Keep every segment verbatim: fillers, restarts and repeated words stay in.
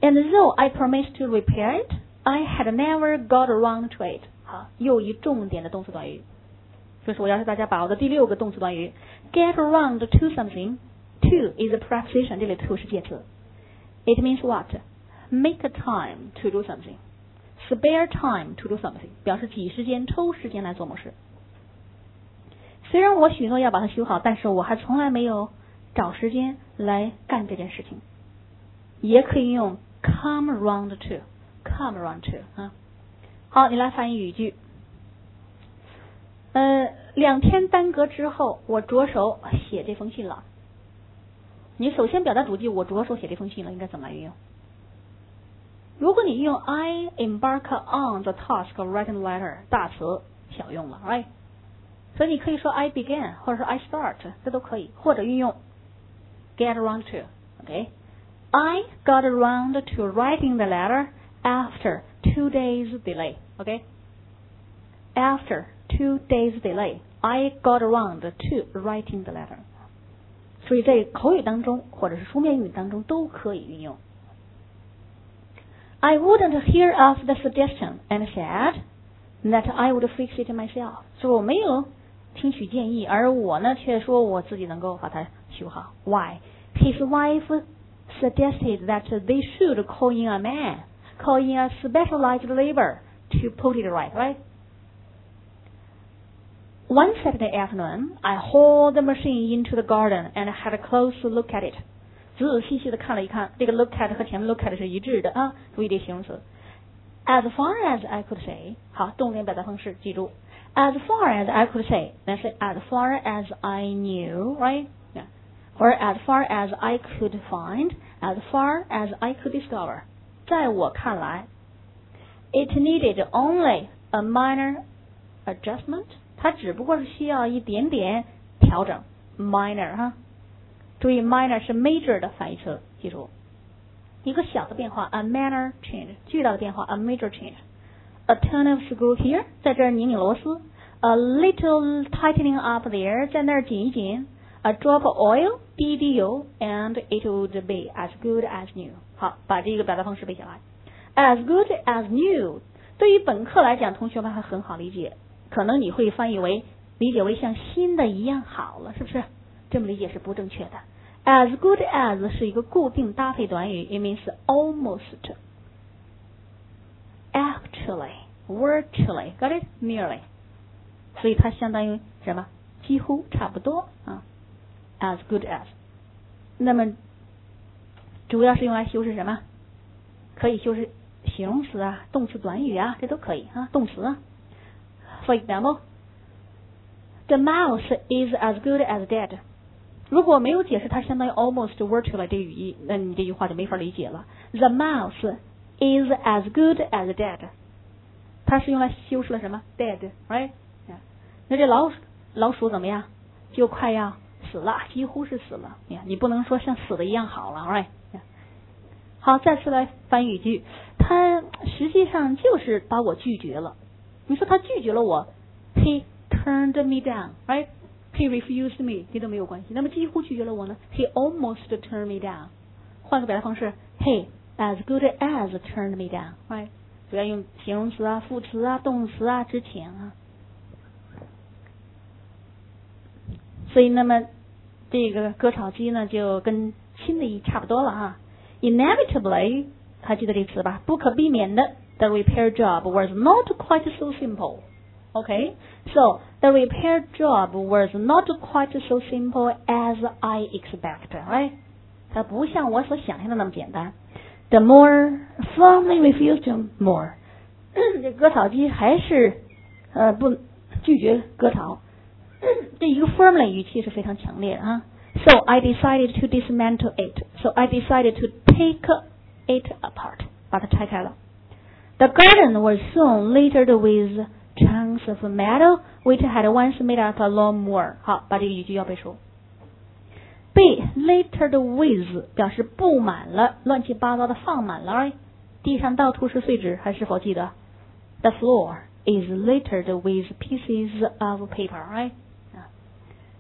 And though I promised to repair it, I had never got around to it. 好，又一重点的动词短语。这是我要求大家把握的第六个动词短语 get around to something. To is a preposition， 这里 to 是介词。It means what? Make a time to do something. Spare time to do something， 表示挤时间、抽时间来做某事。虽然我许诺要把它修好，但是我还从来没有找时间来干这件事情。也可以用 come around to come around to 啊。好，你来翻译语句。呃，两天耽搁之后，我着手写这封信了。你首先表达主句，我着手写这封信了，应该怎么来运用？如果你用 I embark on the task of writing a letter， 大词小用了 ，right？ 所以你可以说 I began， 或者说 I start， 这都可以，或者运用 get around to。OK，I got around to writing the letter after two days delay。OK，after two days delay, I got around to writing the letter。所以在口语当中或者是书面语当中都可以运用。I wouldn't hear of the suggestion and said that I would fix it myself。所以我没有听取建议，而我呢却说我自己能够把它修好。Why? His wife suggested that they should call in a man, call in a specialized labor to put it right, right? One Saturday afternoon, I hauled the machine into the garden and had a close look at it. 仔仔细细的看了一看，这个 look at 和前面 look at 是一致的啊，注意这形容词。As far as I could say， 好，重点表达方式记住。As far as I could say， 那是 as far as I knew, right? Yeah. Or as far as I could find, as far as I could discover. 在我看来 ，it needed only a minor adjustment。它只不过是需要一点点调整 ，minor 哈。注意 ，minor 是 major 的反义词，记住，一个小的变化 ，a minor change； 巨大的变化 ，a major change。A turn of screw here， 在这儿拧拧螺丝 ；a little tightening up there， 在那儿紧一紧 ；a drop of oil， 滴一滴油 ，and it would be as good as new。好，把这个表达方式背下来。As good as new， 对于本课来讲，同学们还很好理解。可能你会翻译为理解为像新的一样好了，是不是？这么理解是不正确的。As good as 是一个固定搭配短语 ，it means almost, actually, virtually, got it? Nearly， 所以它相当于什么？几乎，差不多啊。As good as， 那么主要是用来修饰什么？可以修饰形容词啊、动词短语啊，这都可以啊，动词啊。For example, the mouse is as good as dead。如果没有解释它相当于 almost virtually 这个语义，那你这句话就没法理解了。The mouse is as good as dead。它是用来修饰了什么 ？dead， right？ 那这老鼠老鼠怎么样？就快要死了，几乎是死了。你不能说像死的一样好了 ，right？ 好，再次来翻语句，它实际上就是把我拒绝了。你说他拒绝了我 ，He turned me down, right? He refused me， 这都没有关系。那么几乎拒绝了我呢 ？He almost turned me down。换个表达方式 ，He as good as turned me down， right？ 主要用形容词啊、副词啊、动词啊之前啊。所以，那么这个割草机呢，就跟新的一差不多了啊。Inevitably， 还记得这个词吧？不可避免的。The repair job was not quite so simple. Okay, so the repair job was not quite so simple as I expect, right? 它不像我所想象的那么简单。The more firmly refused more. 这割草机还是呃不拒绝割草。这一个 firmly 语气是非常强烈的啊。So I decided to dismantle it. So I decided to take it apart. 把它拆开了。The garden was soon littered with chunks of metal which had once made up a lawnmower. 好，把这个语句要背熟。被 littered with 表示布满了，乱七八糟的放满了。Right? 地上到处是碎纸，还是否记得 ？The floor is littered with pieces of paper. Right?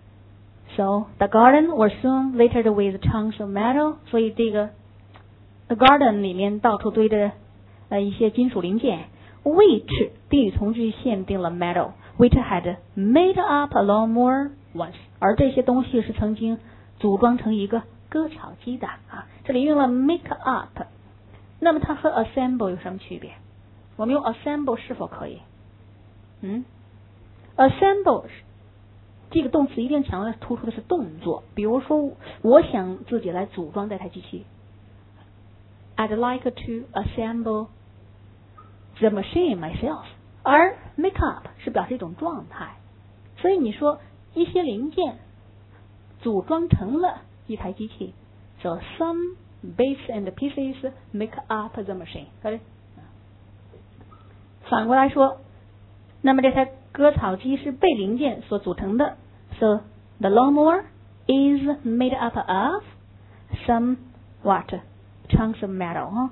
So the garden was soon littered with chunks of metal. 所以这个 garden 里面到处堆着呃一些金属零件 ，which 定语从句限定了 metal which had made up a lawnmower once， 而这些东西是曾经组装成一个割草机的啊，这里用了 make up， 那么它和 assemble 有什么区别？我们用 assemble 是否可以？嗯 ，assemble 这个动词一定强调突出的是动作，比如说我想自己来组装这台机器 ，I'd like to assemble the machine myself， 而 make up 是表示一种状态，所以你说一些零件组装成了一台机器 ，so some bits and pieces make up the machine。反过来说，那么这台割草机是被零件所组成的 ，so the lawnmower is made up of some what chunks of metal， huh?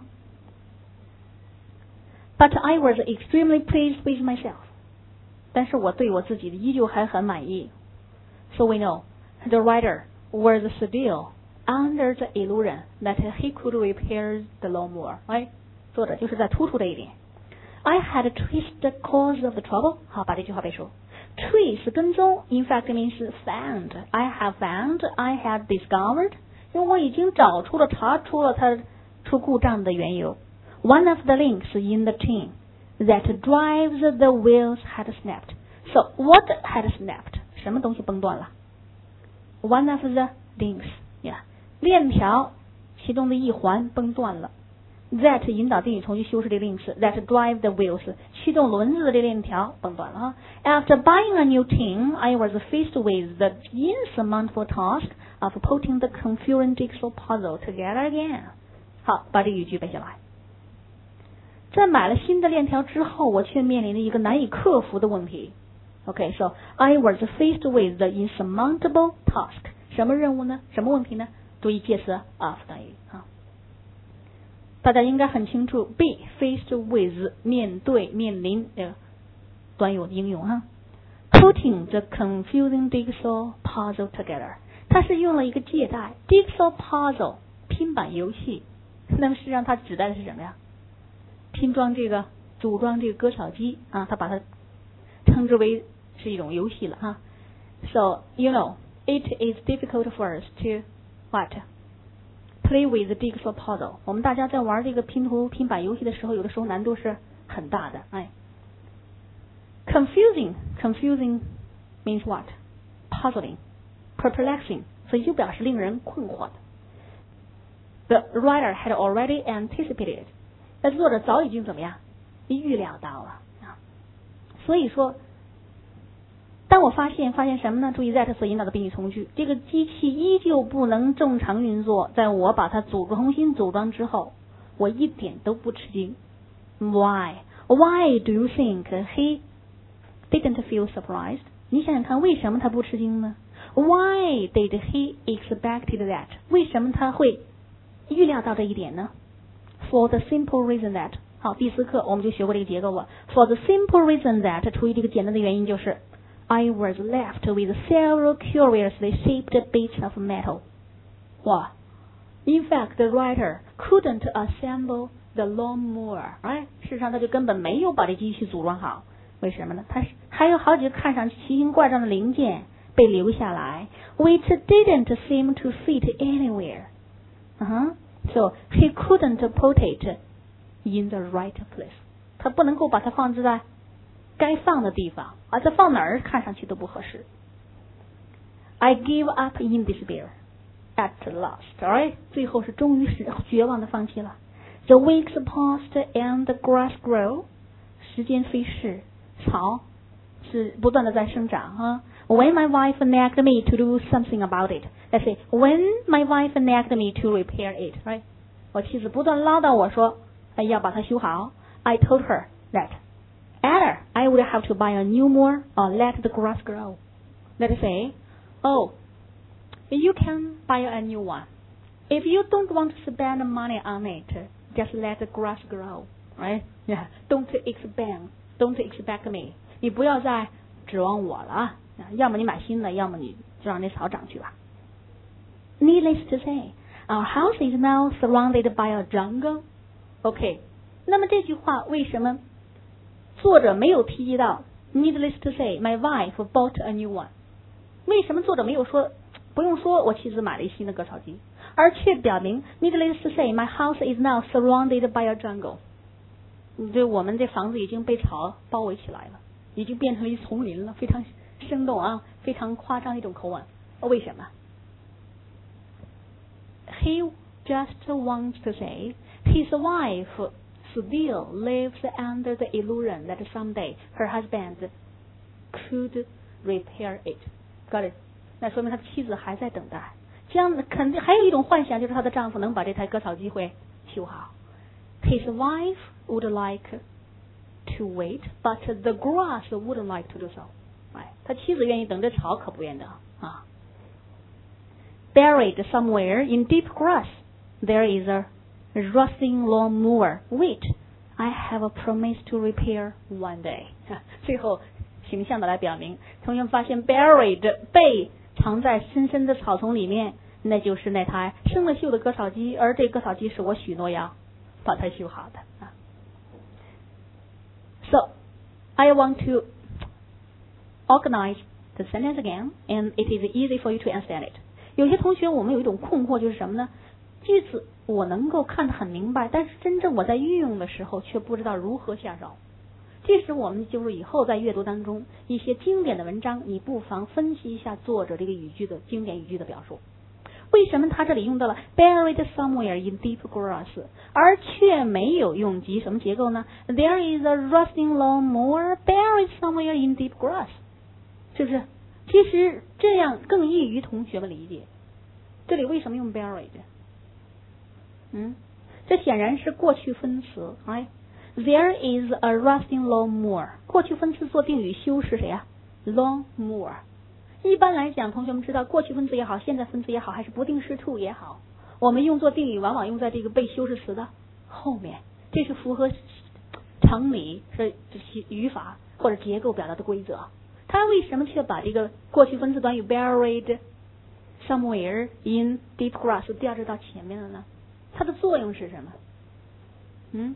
But I was extremely pleased with myself。但是我对我自己的依旧还很满意。So we know the writer was still under the illusion that he could repair the lawnmower。哎，作者就是在突出这一点。I had traced the cause of the trouble。好，把这句话背熟。Trace 跟踪 ，in fact means found。I have found, I had discovered。因为我已经找出了、查出了它出故障的缘由。One of the links in the chain that drives the wheels had snapped. So what had snapped? 什么东西崩断了 ？One of the links， 呀、yeah. ，链条其中的一环崩断了。That 引导定语从句修饰这个 links that drive the wheels 驱动轮子的这链条崩断了。After buying a new tin, I was faced with the insurmountable task of putting the confusing jigsaw puzzle together again。好，把这个语句背下来。在买了新的链条之后，我却面临着一个难以克服的问题。Okay, so I was faced with the insurmountable task。什么任务呢？什么问题呢？注意介词 of 等于啊。大家应该很清楚 ，be faced with 面对、面临的短语应用哈。Putting the confusing jigsaw puzzle together， 它是用了一个借代 jigsaw puzzle 拼板游戏。那么实际上它指代的是什么呀？拼装这个、组装这个割草机啊，它把它称之为是一种游戏了哈。So you know, it is difficult for us to what?Play with the jigsaw puzzle。我们大家在玩这个拼图拼板游戏的时候，有的时候难度是很大的。哎 ，confusing confusing means what? Puzzling, perplexing， 所以就表示令人困惑的。The writer had already anticipated， 那作者早已经怎么样预料到了啊。所以说。当我发现发现什么呢？注意 that 所引导的宾语从句，这个机器依旧不能正常运作。在我把它组重新组装之后，我一点都不吃惊。Why? Why do you think he didn't feel surprised? 你想想看，为什么他不吃惊呢 ？Why did he expected that? 为什么他会预料到这一点呢 ？For the simple reason that， 好，第四课我们就学过这个结构了。For the simple reason that， 出于这个简单的原因就是。I was left with several curiously shaped bits of metal. 哇 In fact, the writer couldn't assemble the lawnmower. 哎，事实上他就根本没有把这机器组装好。为什么呢？他还有好几个看上去奇形怪状的零件被留下来 ，which didn't seem to fit anywhere. Uh-huh. So he couldn't put it in the right place. 他不能够把它放置在该放的地方，而这放哪儿看上去都不合适。I gave up in despair at last， alright， 最后是终于是绝望的放弃了。The weeks passed and the grass grew， 时间飞逝，草是不断的在生长哈。When my wife nagged me to do something about it， let's say when my wife nagged me to repair it，right， 我妻子不断唠叨我说，哎，要把它修好。I told her that。Either I would have to buy a new mower or let the grass grow. Let's say, oh, you can buy a new one. If you don't want to spend money on it, just let the grass grow, right? Yeah. Don't expect, don't expect me. 你不要再指望我了啊！要么你买新的，要么你就让那草长去吧。Needless to say, Our house is now surrounded by a jungle. OK， 那么这句话为什么作者没有提及到 Needless to say, my wife bought a new one. 为什么作者没有说不用说我妻子买了一新的割草机，而却表明 Needless to say, my house is now surrounded by a jungle. 这我们这房子已经被草包围起来了，已经变成了一丛林了，非常生动啊，非常夸张的一种口吻。为什么 ？He just wants to say his wife still lives under the illusion that someday her husband could repair it. Got it? 那说明他的妻子还在等待，这样肯定还有一种幻想，就是她的丈夫能把这台割草机会修好。His wife would like to wait, but the grass wouldn't like to do so. 哎，他妻子愿意等，这草可不愿意等啊。Buried somewhere in deep grass, there is a rusting lawnmower, which I have promised to repair one day. 最后形象的来表明，同学们发现 buried 被藏在深深的草丛里面，那就是那台生了锈的割草机，而这割草机是我许诺要把它修好的啊。So I want to organize the sentence again, and it is easy for you to understand it. 有些同学我们有一种困惑，就是什么呢？句子我能够看得很明白，但是真正我在运用的时候却不知道如何下手。这时我们就是以后在阅读当中一些经典的文章，你不妨分析一下作者这个语句的经典语句的表述。为什么他这里用到了 buried somewhere in deep grass， 而却没有用及什么结构呢？ There is a rusting lawnmower buried somewhere in deep grass， 是不是？其实这样更易于同学们理解。这里为什么用 buried？ 嗯，这显然是过去分词。哎 ，There is a rusting lawnmower， 过去分词做定语修饰谁啊 ？lawnmower。一般来讲，同学们知道，过去分词也好，现在分词也好，还是不定式 to 也好，我们用作定语往往用在这个被修饰词的后面，这是符合常理是语法或者结构表达的规则。他为什么却把这个过去分词短语 buried somewhere in deep grass 调置到前面了呢？它的作用是什么？嗯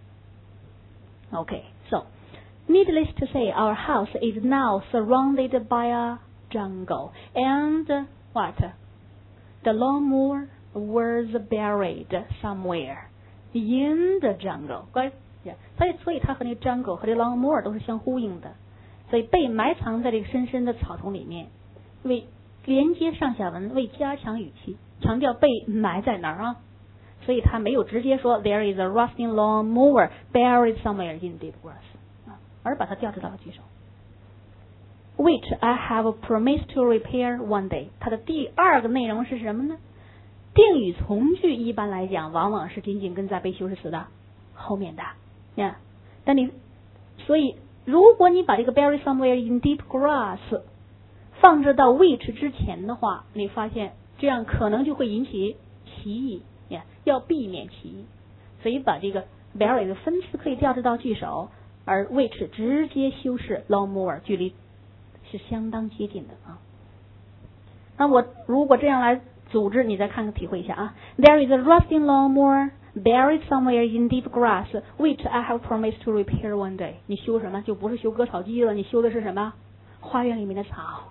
，OK， so needless to say, our house is now surrounded by a jungle, and what? The lawnmower was buried somewhere in the jungle. 所以，所以它和那个 jungle 和这 lawnmower 都是相呼应的。所以被埋藏在这个深深的草丛里面，为连接上下文，为加强语气，强调被埋在哪儿啊。所以他没有直接说 There is a rusting lawnmower buried somewhere in deep grass， 而把它调置到了句首。Which I have promised to repair one day。它的第二个内容是什么呢？定语从句一般来讲，往往是紧紧跟在被修饰词的后面的。呀，但你所以如果你把这个 buried somewhere in deep grass 放置到 which 之前的话，你发现这样可能就会引起歧义。呀，要避免歧义，所以把这个 buried 的分词可以调置到句首，而 which 直接修饰 lawnmower， 距离是相当接近的啊。那我如果这样来组织，你再看看体会一下啊。There is a rusting lawnmower buried somewhere in deep grass, which I have promised to repair one day。你修什么？就不是修割草机了，你修的是什么？花园里面的草。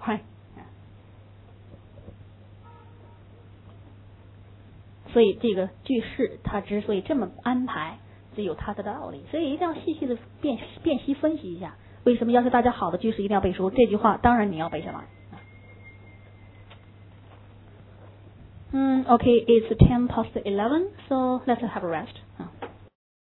所以这个句式它之所以这么安排，是有它的道理。所以一定要细细的辨辨析分析一下，为什么要求大家好的句式一定要背熟？这句话当然你要背什么？嗯 ，OK， it's ten past eleven, so let's have a rest.